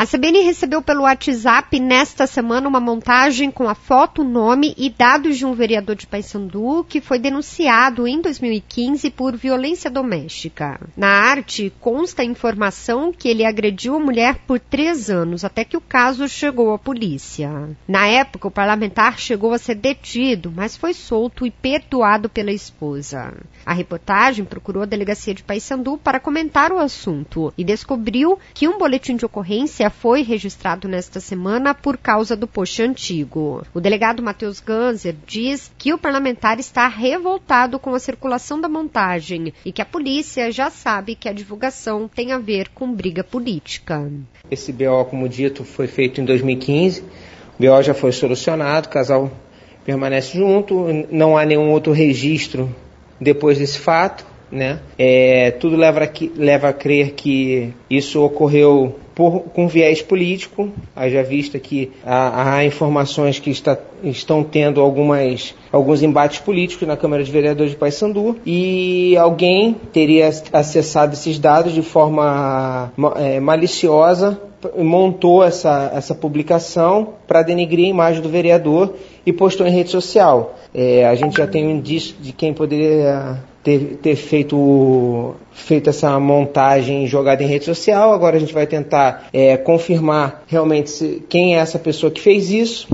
A CBN recebeu pelo WhatsApp nesta semana uma montagem com a foto, nome e dados de um vereador de Paysandu que foi denunciado em 2015 por violência doméstica. Na arte consta a informação que ele agrediu a mulher por 3 anos, até que o caso chegou à polícia. Na época, o parlamentar chegou a ser detido, mas foi solto e perdoado pela esposa. A reportagem procurou a delegacia de Paysandu para comentar o assunto e descobriu que um boletim de ocorrência foi registrado nesta semana por causa do post antigo. O delegado Matheus Ganser diz que o parlamentar está revoltado com a circulação da montagem e que a polícia já sabe que a divulgação tem a ver com briga política. Esse BO, como dito, foi feito em 2015. O BO já foi solucionado, o casal permanece junto, não há nenhum outro registro depois desse fato, né? Tudo leva a crer que isso ocorreu com viés político, haja vista que há informações que estão tendo alguns embates políticos na Câmara de Vereadores de Paysandu e alguém teria acessado esses dados de forma maliciosa, montou essa publicação para denegrir a imagem do vereador e postou em rede social. A gente já tem um indício de quem poderia ter feito essa montagem jogada em rede social. Agora a gente vai tentar confirmar realmente quem é essa pessoa que fez isso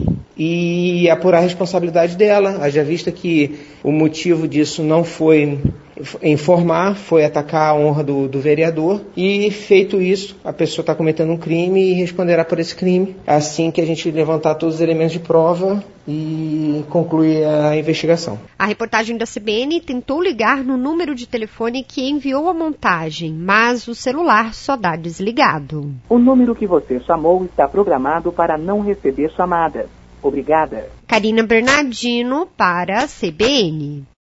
e apurar a responsabilidade dela. Haja vista que o motivo disso não foi informar, foi atacar a honra do vereador, e feito isso, a pessoa está cometendo um crime e responderá por esse crime, assim que a gente levantar todos os elementos de prova e concluir a investigação. A reportagem da CBN tentou ligar no número de telefone que enviou a montagem, mas o celular só dá desligado. O número que você chamou está programado para não receber chamadas. Obrigada. Karina Bernardino para a CBN.